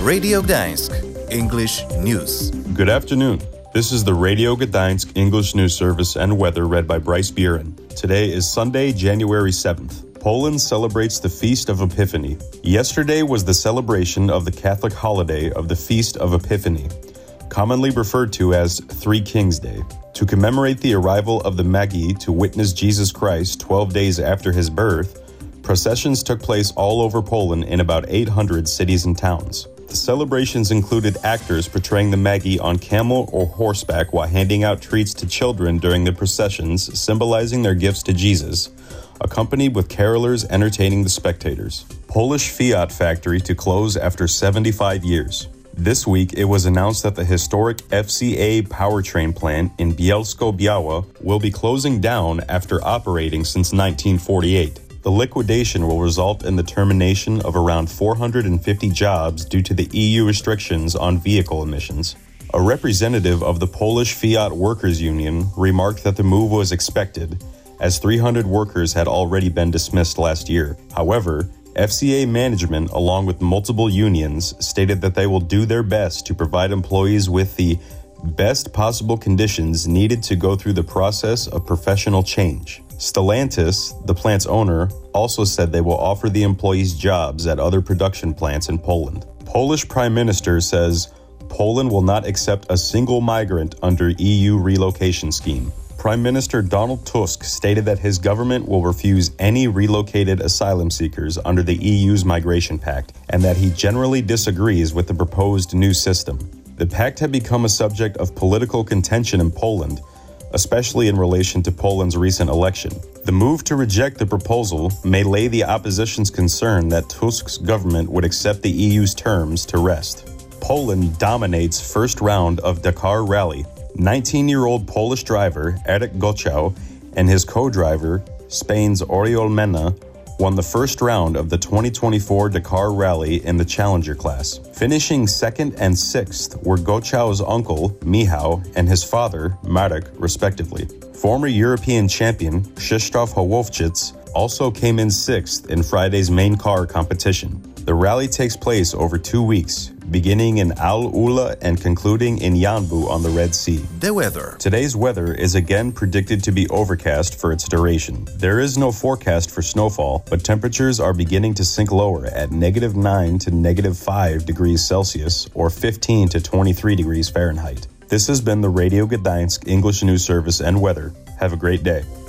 Radio Gdańsk English News. Good afternoon. This is the Radio Gdańsk English News Service and weather read by Bryce Buren. Today is Sunday, January 7th. Poland celebrates the Feast of Epiphany. Yesterday was the celebration of the Catholic holiday of the Feast of Epiphany, commonly referred to as Three Kings Day. To commemorate the arrival of the Magi to witness Jesus Christ 12 days after his birth, processions took place all over Poland in about 800 cities and towns. The celebrations included actors portraying the Magi on camel or horseback while handing out treats to children during the processions, symbolizing their gifts to Jesus, accompanied with carolers entertaining the spectators. Polish Fiat factory to close after 75 years. This week, it was announced that the historic FCA powertrain plant in Bielsko-Biała will be closing down after operating since 1948. The liquidation will result in the termination of around 450 jobs due to the EU restrictions on vehicle emissions. A representative of the Polish Fiat Workers Union remarked that the move was expected, as 300 workers had already been dismissed last year. However, FCA management, along with multiple unions, stated that they will do their best to provide employees with the best possible conditions needed to go through the process of professional change. Stellantis, the plant's owner, also said they will offer the employees jobs at other production plants in Poland. Polish Prime Minister says Poland will not accept a single migrant under EU relocation scheme. Prime Minister Donald Tusk stated that his government will refuse any relocated asylum seekers under the EU's migration pact, and that he generally disagrees with the proposed new system. The pact had become a subject of political contention in Poland, especially in relation to Poland's recent election. The move to reject the proposal may lay the opposition's concern that Tusk's government would accept the EU's terms to rest. Poland dominates first round of Dakar Rally. 19-year-old Polish driver Edek Gochau and his co-driver, Spain's Oriol Mena, won the first round of the 2024 Dakar Rally in the Challenger class. Finishing second and sixth were Gochau's uncle, Michał, and his father, Marek, respectively. Former European champion Krzysztof Hołowczyk also came in sixth in Friday's main car competition. The rally takes place over 2 weeks, beginning in Al Ula and concluding in Yanbu on the Red Sea. The weather. Today's weather is again predicted to be overcast for its duration. There is no forecast for snowfall, but temperatures are beginning to sink lower at -9 to -5 degrees Celsius or 15 to 23 degrees Fahrenheit. This has been the Radio Gdańsk English News Service and weather. Have a great day.